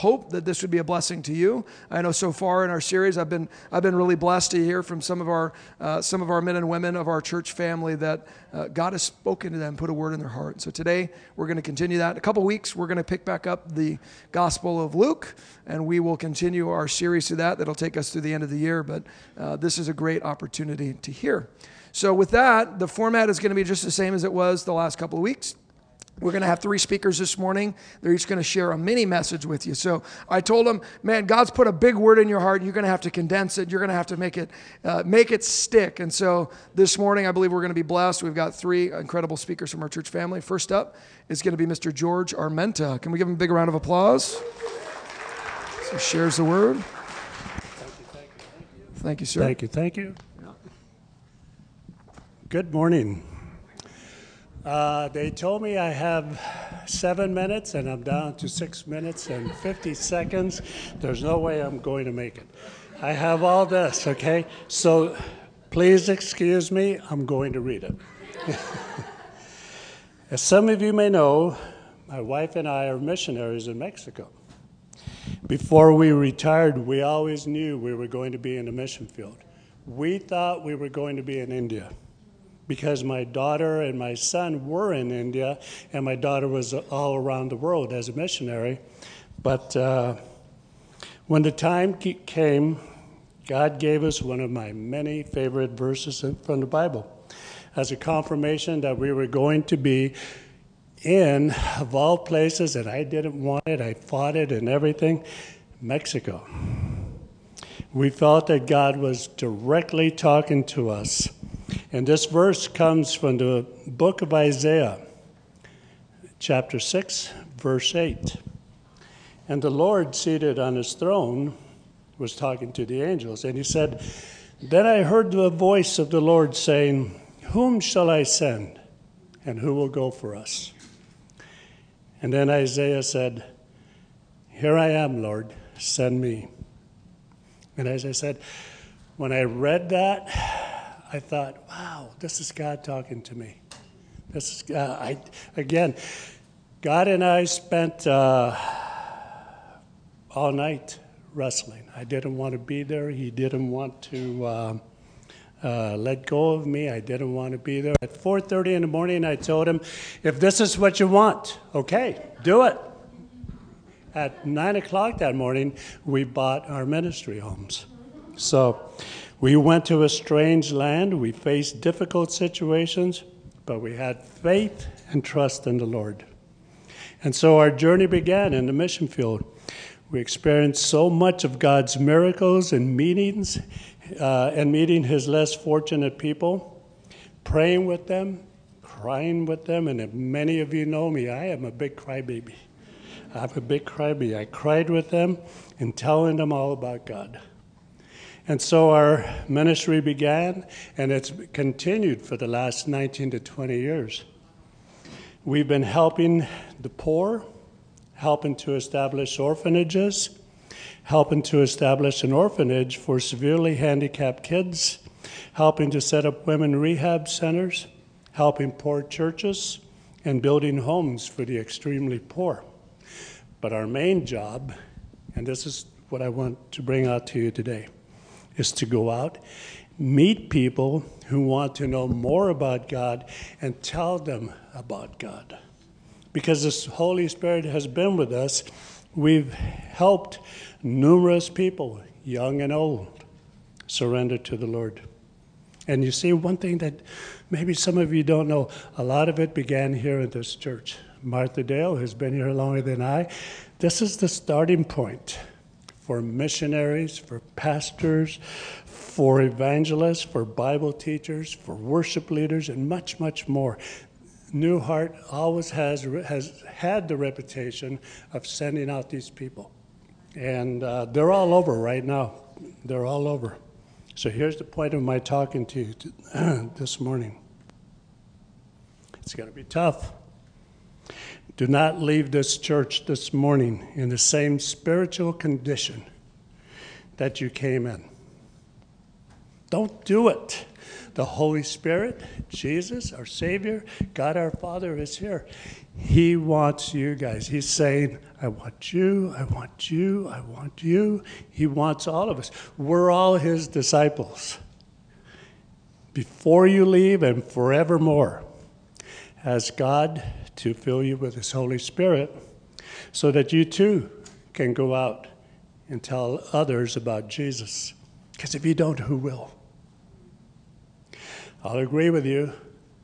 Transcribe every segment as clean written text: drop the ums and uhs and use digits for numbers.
hope that this would be a blessing to you. I know so far in our series, I've been really blessed to hear from some of our men and women of our church family that God has spoken to them, put a word in their heart. So today we're going to continue that. In a couple weeks, we're going to pick back up the Gospel of Luke, and we will continue our series through that. That'll take us through the end of the year, but this is a great opportunity to hear. So with that, the format is going to be just the same as it was the last couple of weeks. We're going to have 3 speakers this morning. They're each going to share a mini message with you. So I told them, man, God's put a big word in your heart. You're going to have to condense it. You're going to have to make it stick. And so this morning, I believe we're going to be blessed. We've got 3 incredible speakers from our church family. First up is going to be Mr. George Armenta. Can we give him a big round of applause? So he shares the word. Thank you, sir. Thank you. Good morning. They told me I have 7 minutes, and I'm down to 6 minutes and 50 seconds. There's no way I'm going to make it. I have all this, okay? So please excuse me. I'm going to read it. As some of you may know, my wife and I are missionaries in Mexico. Before we retired, we always knew we were going to be in a mission field. We thought we were going to be in India, because my daughter and my son were in India, and my daughter was all around the world as a missionary. But when the time came, God gave us one of my many favorite verses from the Bible as a confirmation that we were going to be in, of all places, and I didn't want it, I fought it and everything, Mexico. We felt that God was directly talking to us. And this verse comes from the book of Isaiah, chapter 6, verse 8. And the Lord, seated on his throne, was talking to the angels. And he said, "Then I heard the voice of the Lord saying, 'Whom shall I send? And who will go for us?' And then Isaiah said, 'Here I am, Lord, send me.'" And as I said, when I read that, I thought, wow, this is God talking to me. This is again, God and I spent all night wrestling. I didn't want to be there. He didn't want to let go of me. I didn't want to be there. At 4:30 in the morning, I told him, if this is what you want, okay, do it. At 9 o'clock that morning, we bought our ministry homes. So we went to a strange land. We faced difficult situations, but we had faith and trust in the Lord. And so our journey began in the mission field. We experienced so much of God's miracles and meetings, and meeting his less fortunate people, praying with them, crying with them. And if many of you know me, I am a big crybaby. I'm a big crybaby. I cried with them and telling them all about God. And so our ministry began, and it's continued for the last 19 to 20 years. We've been helping the poor, helping to establish orphanages, helping to establish an orphanage for severely handicapped kids, helping to set up women rehab centers, helping poor churches, and building homes for the extremely poor. But our main job, and this is what I want to bring out to you today, is to go out, meet people who want to know more about God, and tell them about God. Because the Holy Spirit has been with us, we've helped numerous people, young and old, surrender to the Lord. And you see, one thing that maybe some of you don't know, a lot of it began here in this church. Martha Dale has been here longer than I. This is the starting point for missionaries, for pastors, for evangelists, for Bible teachers, for worship leaders, and much, much more. New Heart always has had the reputation of sending out these people. And they're all over right now. They're all over. So here's the point of my talking to you this morning. It's going to be tough. Do not leave this church this morning in the same spiritual condition that you came in. Don't do it. The Holy Spirit, Jesus, our Savior, God our Father is here. He wants you guys. He's saying, I want you, I want you, I want you. He wants all of us. We're all his disciples. Before you leave and forevermore, ask God to fill you with his Holy Spirit so that you too can go out and tell others about Jesus. Because if you don't, who will? I'll agree with you.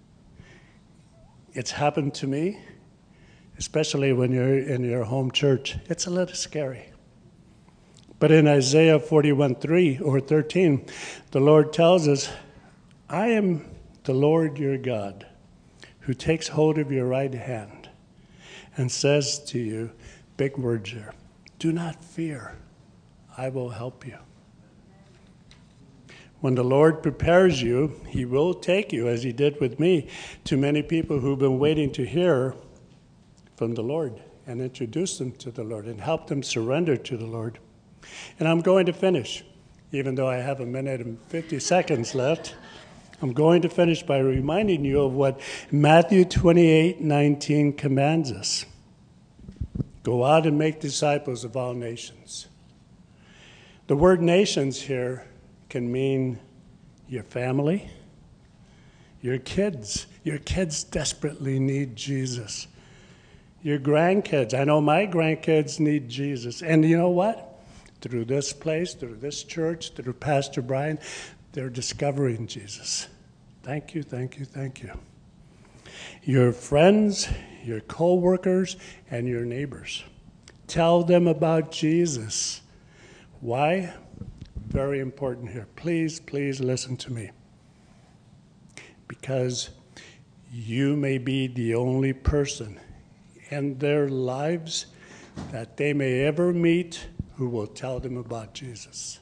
It's happened to me, especially when you're in your home church. It's a little scary. But in Isaiah 41:3 or 13, the Lord tells us, I am the Lord your God, who takes hold of your right hand and says to you, big words here, do not fear, I will help you. When the Lord prepares you, he will take you, as he did with me, to many people who've been waiting to hear from the Lord and introduce them to the Lord and help them surrender to the Lord. And I'm going to finish, even though I have 1 minute and 50 seconds left. I'm going to finish by reminding you of what Matthew 28:19 commands us. Go out and make disciples of all nations. The word nations here can mean your family, your kids. Your kids desperately need Jesus. Your grandkids. I know my grandkids need Jesus. And you know what? Through this place, through this church, through Pastor Brian, they're discovering Jesus. Thank you, thank you, thank you. Your friends, your co-workers, and your neighbors. Tell them about Jesus. Why? Very important here. Please, please listen to me. Because you may be the only person in their lives that they may ever meet who will tell them about Jesus.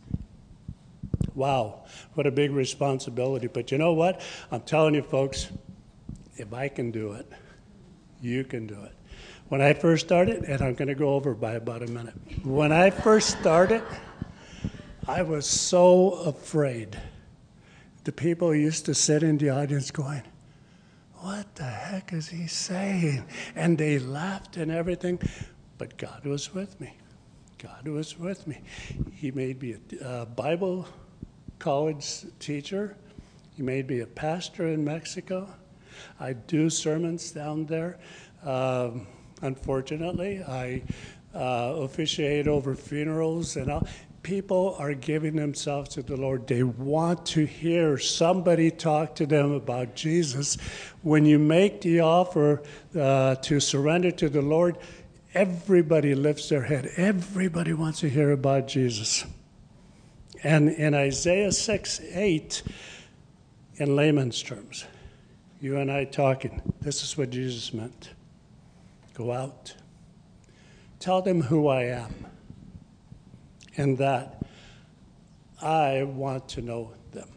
Wow, what a big responsibility. But you know what? I'm telling you, folks, if I can do it, you can do it. When I first started, and I'm going to go over by about a minute. When I first started, I was so afraid. The people used to sit in the audience going, what the heck is he saying? And they laughed and everything. But God was with me. God was with me. He made me a Bible college teacher. He made me a pastor in Mexico. I do sermons down there. Unfortunately, I officiate over funerals and all. People are giving themselves to the Lord. They want to hear somebody talk to them about Jesus. When you make the offer to surrender to the Lord, everybody lifts their head. Everybody wants to hear about Jesus. And in Isaiah 6:8, in layman's terms, you and I talking, this is what Jesus meant. Go out. Tell them who I am. And that I want to know them.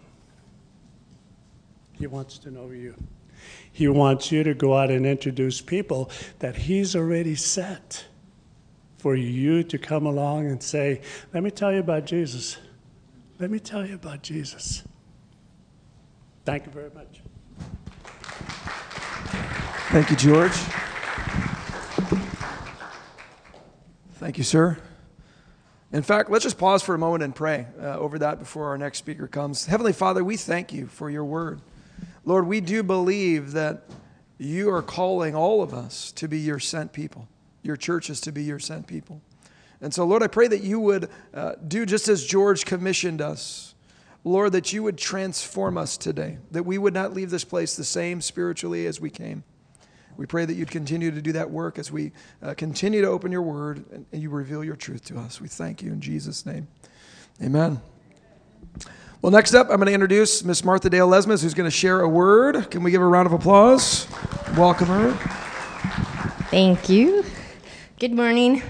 He wants to know you. He wants you to go out and introduce people that he's already set for you to come along and say, let me tell you about Jesus. Let me tell you about Jesus. Thank you very much. Thank you, George. Thank you, sir. In fact, let's just pause for a moment and pray over that before our next speaker comes. Heavenly Father, we thank you for your word. Lord, we do believe that you are calling all of us to be your sent people, your churches to be your sent people. And so, Lord, I pray that you would do just as George commissioned us. Lord, that you would transform us today, that we would not leave this place the same spiritually as we came. We pray that you'd continue to do that work as we continue to open your word and you reveal your truth to us. We thank you in Jesus' name. Amen. Well, next up, I'm going to introduce Miss Martha Dale Lesmes, who's going to share a word. Can we give her a round of applause? Welcome her. Thank you. Good morning.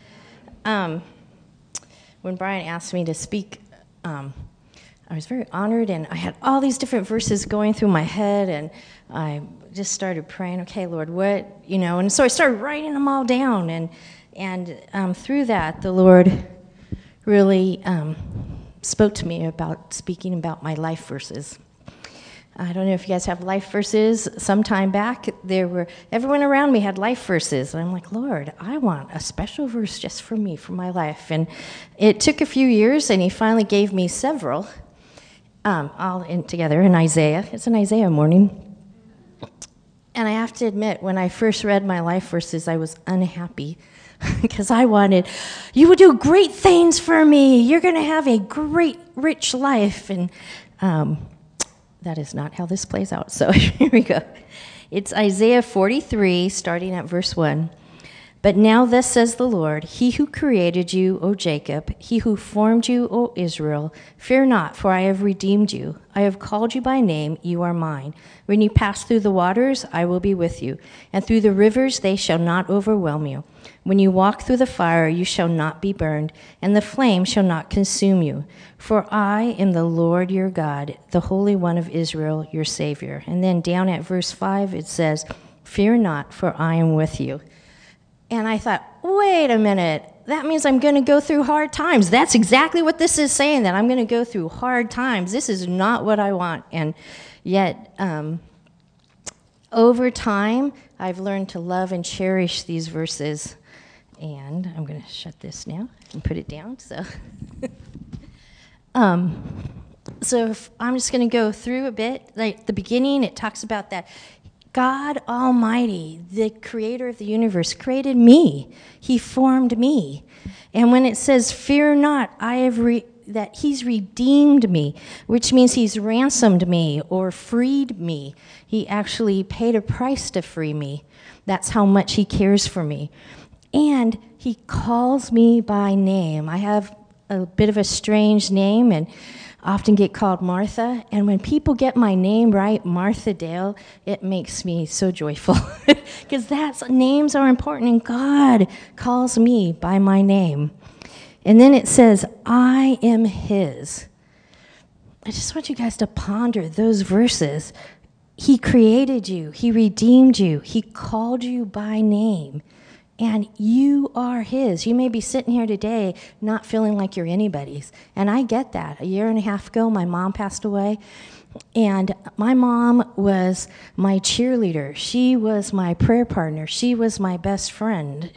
When Brian asked me to speak, I was very honored, and I had all these different verses going through my head, and I just started praying, okay, Lord, what, and so I started writing them all down, and through that, the Lord really spoke to me about speaking about my life verses. I don't know if you guys have life verses. Some time back, everyone around me had life verses. And I'm like, Lord, I want a special verse just for me, for my life. And it took a few years, and he finally gave me several, all in together in Isaiah. It's an Isaiah morning. And I have to admit, when I first read my life verses, I was unhappy because I wanted, you will do great things for me. You're going to have a great, rich life. And that is not how this plays out. So here we go. It's Isaiah 43, starting at verse 1. But now thus says the Lord, he who created you, O Jacob, he who formed you, O Israel, fear not, for I have redeemed you. I have called you by name, you are mine. When you pass through the waters, I will be with you, and through the rivers they shall not overwhelm you. When you walk through the fire, you shall not be burned, and the flame shall not consume you. For I am the Lord your God, the Holy One of Israel, your Savior. And then down at verse 5, it says, fear not, for I am with you. And I thought, wait a minute, that means I'm going to go through hard times. That's exactly what this is saying, that I'm going to go through hard times. This is not what I want. And yet, over time, I've learned to love and cherish these verses. And I'm going to shut this now and put it down. So if I'm just going to go through a bit. Like the beginning, it talks about that God Almighty, the creator of the universe, created me. He formed me. And when it says, fear not, that he's redeemed me, which means he's ransomed me or freed me. He actually paid a price to free me. That's how much he cares for me. And he calls me by name. I have a bit of a strange name and often get called Martha. And when people get my name right, Martha Dale, it makes me so joyful because names are important, and God calls me by my name. And then it says, I am his. I just want you guys to ponder those verses. He created you. He redeemed you. He called you by name. And you are his. You may be sitting here today not feeling like you're anybody's. And I get that. A year and a half ago, my mom passed away. And my mom was my cheerleader. She was my prayer partner. She was my best friend.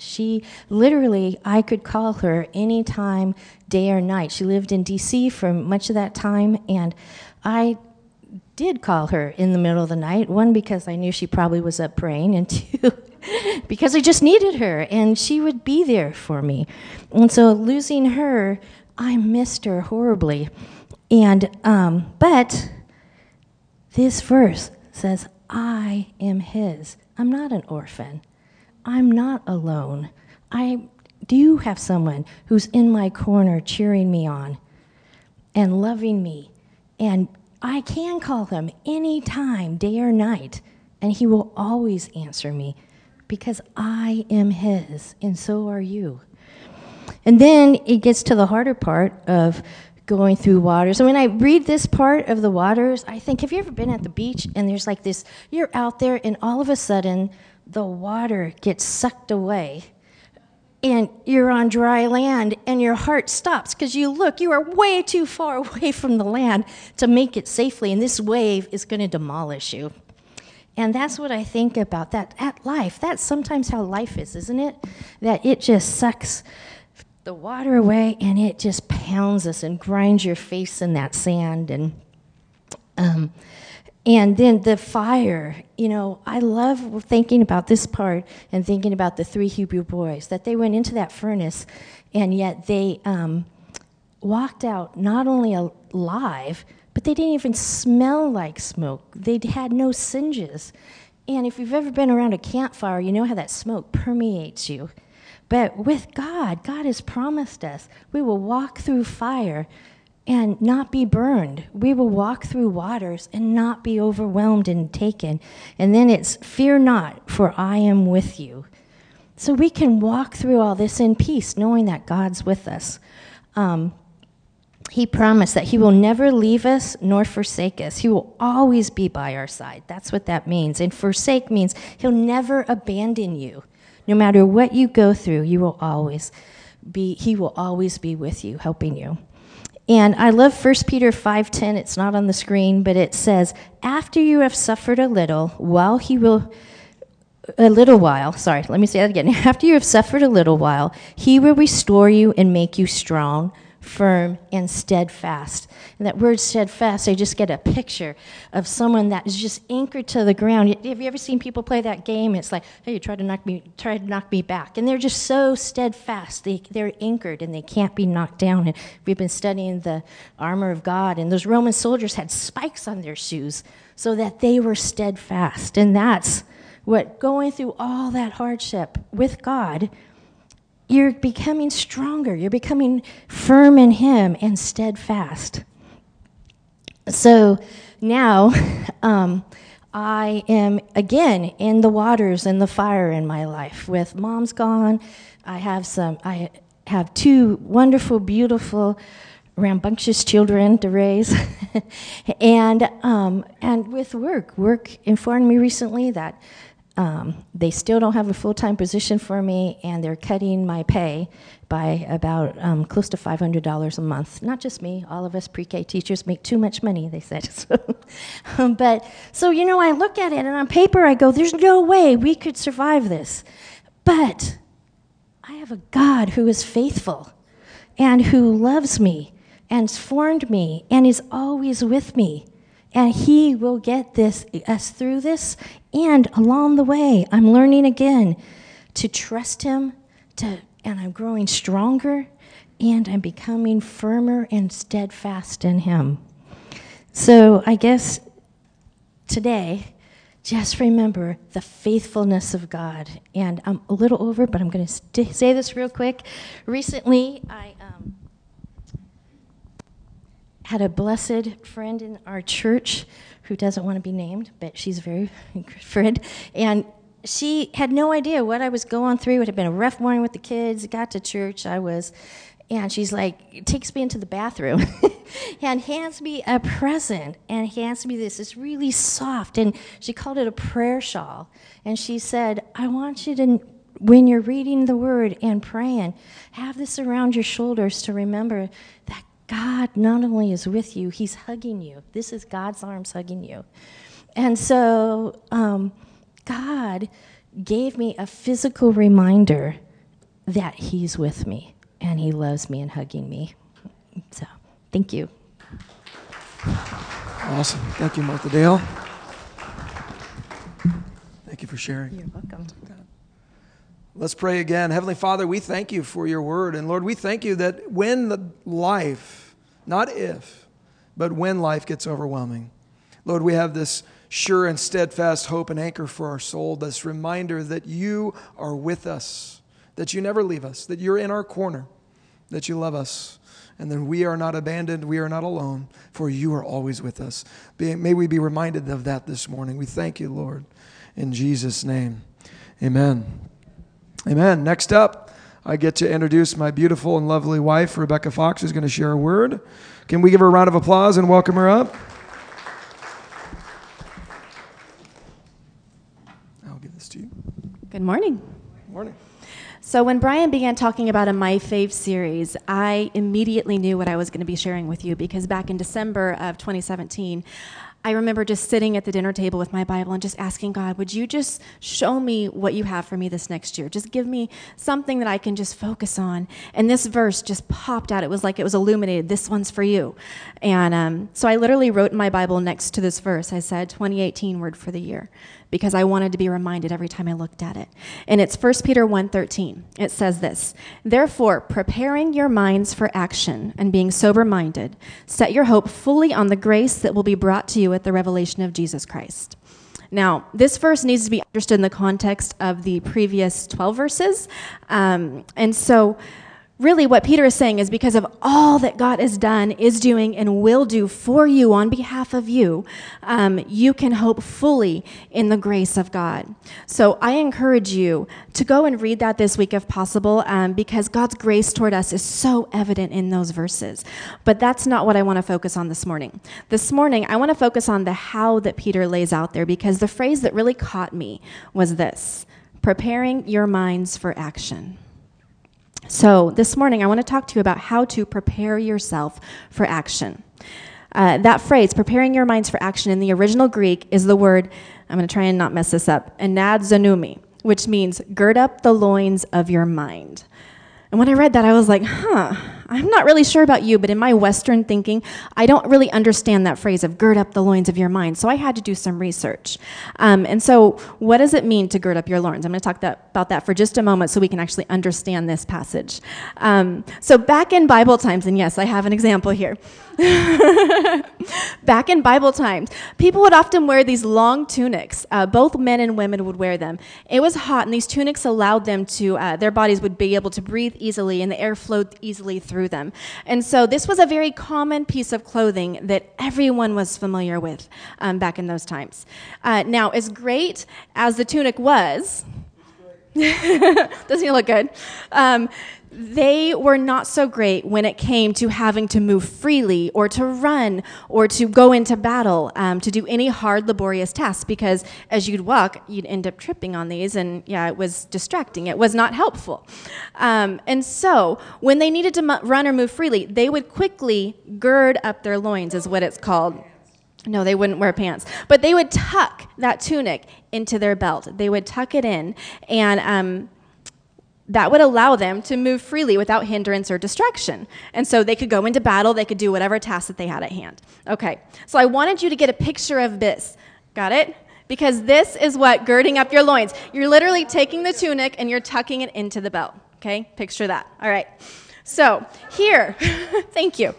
I could call her anytime, day or night. She lived in D.C. for much of that time. And I did call her in the middle of the night. One, because I knew she probably was up praying. And two, because I just needed her, and she would be there for me. And so losing her, I missed her horribly. And but this verse says, I am his. I'm not an orphan. I'm not alone. I do have someone who's in my corner cheering me on and loving me. And I can call him anytime, day or night, and he will always answer me. Because I am his, and so are you. And then it gets to the harder part of going through waters. And when I read this part of the waters, I think, have you ever been at the beach and there's like this, you're out there and all of a sudden the water gets sucked away and you're on dry land and your heart stops because you are way too far away from the land to make it safely, and this wave is going to demolish you. And that's what I think about that at life. That's sometimes how life is, isn't it? That it just sucks the water away and it just pounds us and grinds your face in that sand. And then the fire, I love thinking about this part and thinking about the 3 Hebrew boys, that they went into that furnace and yet they walked out not only alive, but they didn't even smell like smoke. They had no singes. And if you've ever been around a campfire, you know how that smoke permeates you. But with God has promised us we will walk through fire and not be burned. We will walk through waters and not be overwhelmed and taken. And then it's, fear not, for I am with you. So we can walk through all this in peace, knowing that God's with us. He promised that he will never leave us nor forsake us. He will always be by our side. That's what that means. And forsake means he'll never abandon you. No matter what you go through, he will always be with you, helping you. And I love 1 Peter 5:10. It's not on the screen, but it says, after you have suffered a little while, after you have suffered a little while, he will restore you and make you strong, firm, and steadfast. And that word steadfast, I just get a picture of someone that is just anchored to the ground. Have you ever seen people play that game? It's like, hey, you try to knock me back. And they're just so steadfast. They're anchored and they can't be knocked down. And we've been studying the armor of God, and those Roman soldiers had spikes on their shoes so that they were steadfast. And that's what, going through all that hardship with God, you're becoming stronger. You're becoming firm in him and steadfast. So now I am again in the waters and the fire in my life. With Mom's gone, I have two wonderful, beautiful, rambunctious children to raise. and with work informed me recently that they still don't have a full-time position for me, and they're cutting my pay by about close to $500 a month. Not just me, all of us pre-K teachers make too much money, they said. So, I look at it, and on paper I go, there's no way we could survive this. But I have a God who is faithful and who loves me and has formed me and is always with me. And he will get us through this. And along the way, I'm learning again to trust him, and I'm growing stronger, and I'm becoming firmer and steadfast in him. So I guess today, just remember the faithfulness of God. And I'm a little over, but I'm going to say this real quick. Recently, I had a blessed friend in our church who doesn't want to be named, but she's a very good friend. And she had no idea what I was going through. It had been a rough morning with the kids. Got to church. And she's like, takes me into the bathroom and hands me a present and hands me this. It's really soft. And she called it a prayer shawl. And she said, I want you to, when you're reading the word and praying, have this around your shoulders to remember that God not only is with you, he's hugging you. This is God's arms hugging you. And so God gave me a physical reminder that he's with me and he loves me and hugging me. So thank you. Awesome. Thank you, Martha Dale. Thank you for sharing. You're welcome. Let's pray again. Heavenly Father, we thank you for your word. And Lord, we thank you that when the life, not if, but when life gets overwhelming, Lord, we have this sure and steadfast hope and anchor for our soul, this reminder that you are with us, that you never leave us, that you're in our corner, that you love us, and that we are not abandoned, we are not alone, for you are always with us. May we be reminded of that this morning. We thank you, Lord, in Jesus' name. Amen. Amen. Next up, I get to introduce my beautiful and lovely wife, Rebecca Fox, who's going to share a word. Can we give her a round of applause and welcome her up? I'll give this to you. Good morning. Good morning. So when Brian began talking about a My Fave series, I immediately knew what I was going to be sharing with you, because back in December of 2017, I remember just sitting at the dinner table with my Bible and just asking God, would you just show me what you have for me this next year? Just give me something that I can just focus on. And this verse just popped out. It was like it was illuminated. This one's for you. And so I literally wrote in my Bible next to this verse, I said 2018 word for the year, because I wanted to be reminded every time I looked at it. And it's 1 Peter 1:13. It says this, therefore, preparing your minds for action and being sober-minded, set your hope fully on the grace that will be brought to you at the revelation of Jesus Christ. Now, this verse needs to be understood in the context of the previous 12 verses. And so really what Peter is saying is, because of all that God has done, is doing, and will do for you on behalf of you, you can hope fully in the grace of God. So I encourage you to go and read that this week if possible, because God's grace toward us is so evident in those verses. But that's not what I want to focus on this morning. This morning, I want to focus on the how that Peter lays out there, because the phrase that really caught me was this: preparing your minds for action. So this morning, I want to talk to you about how to prepare yourself for action. That phrase, preparing your minds for action, in the original Greek is the word, I'm going to try and not mess this up, anadzanumi, which means gird up the loins of your mind. And when I read that, I was like, I'm not really sure about you, but in my Western thinking, I don't really understand that phrase of gird up the loins of your mind. So I had to do some research. And so what does it mean to gird up your loins? I'm going to talk about that for just a moment so we can actually understand this passage. So back in Bible times, and yes, I have an example here. Back in Bible times, people would often wear these long tunics. Both men and women would wear them. It was hot, and these tunics allowed them to, their bodies would be able to breathe easily, and the air flowed easily through them. And so this was a very common piece of clothing that everyone was familiar with back in those times. Now, as great as the tunic was, doesn't he look good? They were not so great when it came to having to move freely or to run or to go into battle, to do any hard, laborious tasks, because as you'd walk, you'd end up tripping on these, and it was distracting. It was not helpful. And so when they needed to run or move freely, they would quickly gird up their loins, is what it's called. No, they wouldn't wear pants. But they would tuck that tunic into their belt. They would tuck it in, and that would allow them to move freely without hindrance or distraction. And so they could go into battle, they could do whatever task that they had at hand. Okay, so I wanted you to get a picture of this. Got it? Because this is what girding up your loins. You're literally taking the tunic and you're tucking it into the belt. Okay, picture that. All right. So here, thank you.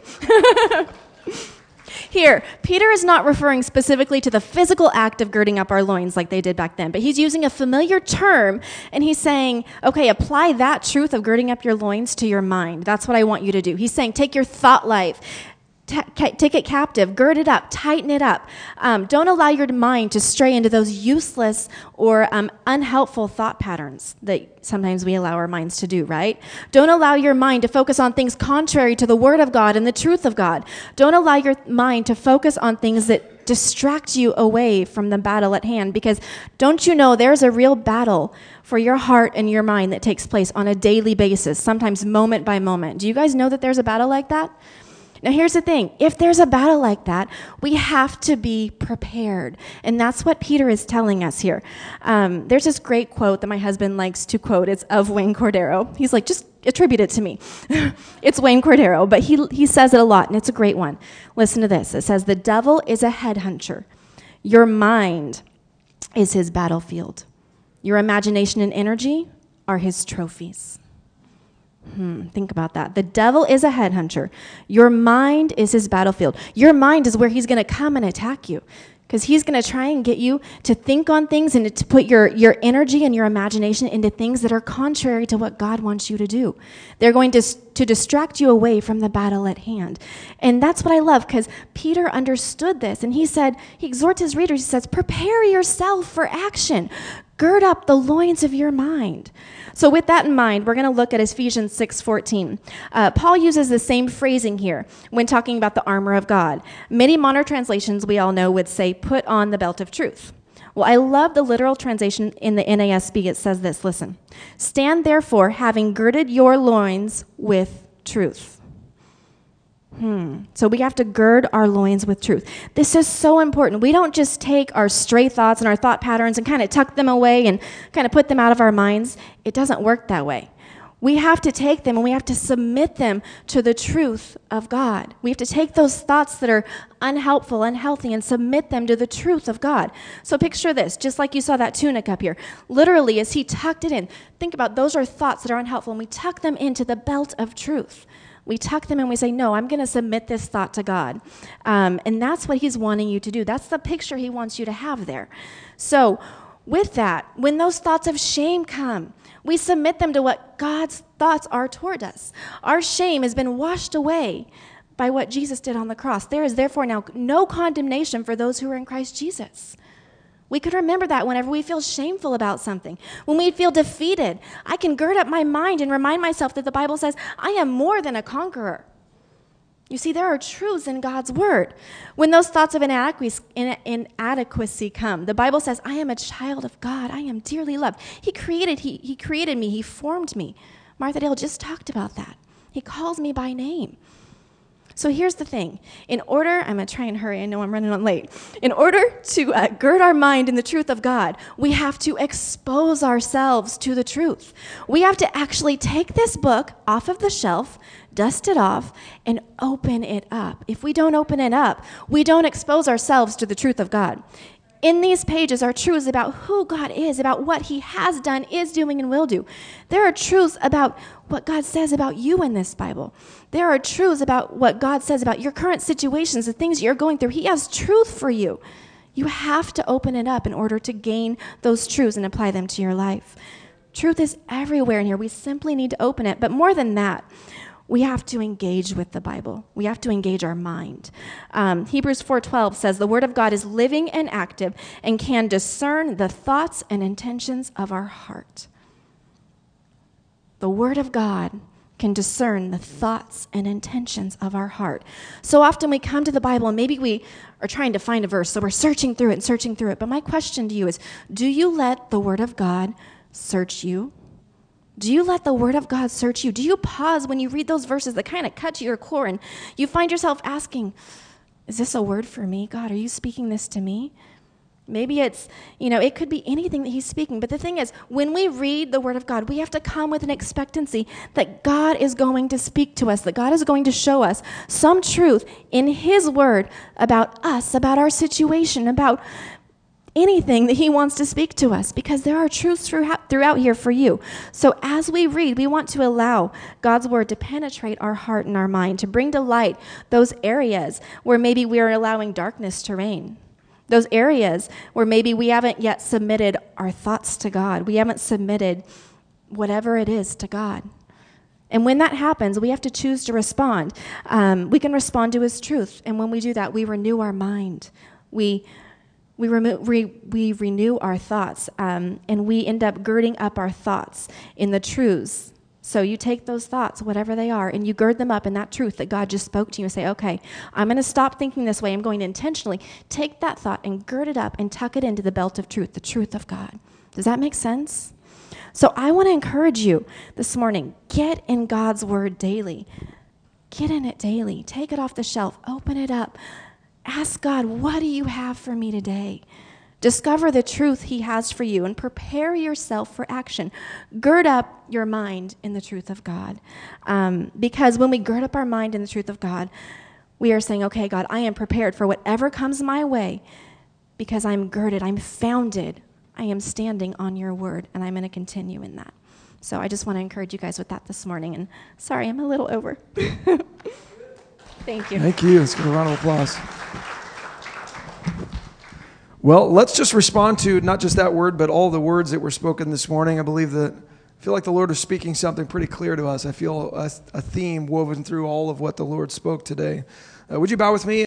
Here, Peter is not referring specifically to the physical act of girding up our loins like they did back then, but he's using a familiar term, and he's saying, okay, apply that truth of girding up your loins to your mind. That's what I want you to do. He's saying, take your thought life, take it captive, gird it up, tighten it up. Don't allow your mind to stray into those useless or unhelpful thought patterns that sometimes we allow our minds to do, right? Don't allow your mind to focus on things contrary to the Word of God and the truth of God. Don't allow your mind to focus on things that distract you away from the battle at hand, because don't you know there's a real battle for your heart and your mind that takes place on a daily basis, sometimes moment by moment. Do you guys know that there's a battle like that? Now, here's the thing. If there's a battle like that, we have to be prepared. And that's what Peter is telling us here. There's this great quote that my husband likes to quote. It's of Wayne Cordero. He's like, just attribute it to me. It's Wayne Cordero, but he says it a lot, and it's a great one. Listen to this. It says, the devil is a headhunter. Your mind is his battlefield. Your imagination and energy are his trophies. Think about that. The devil is a headhunter. Your mind is his battlefield. Your mind is where he's going to come and attack you, because he's going to try and get you to think on things and to put your energy and your imagination into things that are contrary to what God wants you to do. They're going to distract you away from the battle at hand. And that's what I love, because Peter understood this, and he exhorts his readers, he says, prepare yourself for action. Gird up the loins of your mind. So with that in mind, we're going to look at Ephesians 6:14. Paul uses the same phrasing here when talking about the armor of God. Many modern translations, we all know, would say, put on the belt of truth. Well, I love the literal translation in the NASB. It says this, listen. Stand therefore, having girded your loins with truth. So we have to gird our loins with truth. This is so important. We don't just take our stray thoughts and our thought patterns and kind of tuck them away and kind of put them out of our minds. It doesn't work that way. We have to take them and we have to submit them to the truth of God. We have to take those thoughts that are unhelpful, unhealthy, and submit them to the truth of God. So picture this, just like you saw that tunic up here. Literally, as he tucked it in, think about those are thoughts that are unhelpful, and we tuck them into the belt of truth. We tuck them and we say, no, I'm going to submit this thought to God. And that's what he's wanting you to do. That's the picture he wants you to have there. So with that, when those thoughts of shame come, we submit them to what God's thoughts are toward us. Our shame has been washed away by what Jesus did on the cross. There is therefore now no condemnation for those who are in Christ Jesus. We could remember that whenever we feel shameful about something. When we feel defeated, I can gird up my mind and remind myself that the Bible says, I am more than a conqueror. You see, there are truths in God's word. When those thoughts of inadequacy come, the Bible says, I am a child of God. I am dearly loved. He created me. He formed me. Martha Dale just talked about that. He calls me by name. So here's the thing. I'm going to try and hurry. I know I'm running on late. In order to gird our mind in the truth of God, we have to expose ourselves to the truth. We have to actually take this book off of the shelf, dust it off, and open it up. If we don't open it up, we don't expose ourselves to the truth of God. In these pages are truths about who God is, about what he has done, is doing, and will do. There are truths about what God says about you in this Bible. There are truths about what God says about your current situations, the things you're going through. He has truth for you. You have to open it up in order to gain those truths and apply them to your life. Truth is everywhere in here. We simply need to open it. But more than that, we have to engage with the Bible. We have to engage our mind. Hebrews 4:12 says, the Word of God is living and active and can discern the thoughts and intentions of our heart. The Word of God can discern the thoughts and intentions of our heart. So often we come to the Bible and maybe we are trying to find a verse, so we're searching through it. But my question to you is, do you let the Word of God search you? Do you let the Word of God search you? Do you pause when you read those verses that kind of cut to your core and you find yourself asking, is this a word for me? God, are you speaking this to me? Maybe it's, it could be anything that he's speaking. But the thing is, when we read the Word of God, we have to come with an expectancy that God is going to speak to us, that God is going to show us some truth in his Word about us, about our situation, about anything that he wants to speak to us, because there are truths throughout here for you. So as we read, we want to allow God's Word to penetrate our heart and our mind, to bring to light those areas where maybe we are allowing darkness to reign. Those areas where maybe we haven't yet submitted our thoughts to God. We haven't submitted whatever it is to God. And when that happens, we have to choose to respond. We can respond to his truth. And when we do that, we renew our mind. We renew our thoughts, and we end up girding up our thoughts in the truths. So you take those thoughts, whatever they are, and you gird them up in that truth that God just spoke to you and say, okay, I'm going to stop thinking this way. I'm going to intentionally take that thought and gird it up and tuck it into the belt of truth, the truth of God. Does that make sense? So I want to encourage you this morning, get in God's Word daily. Get in it daily. Take it off the shelf. Open it up. Ask God, what do you have for me today? Discover the truth he has for you and prepare yourself for action. Gird up your mind in the truth of God. Because when we gird up our mind in the truth of God, we are saying, okay, God, I am prepared for whatever comes my way because I'm girded, I'm founded, I am standing on your word, and I'm going to continue in that. So I just want to encourage you guys with that this morning. And sorry, I'm a little over. Thank you. Thank you. Let's give a round of applause. Well, let's just respond to not just that word, but all the words that were spoken this morning. I feel like the Lord is speaking something pretty clear to us. I feel a theme woven through all of what the Lord spoke today. Would you bow with me?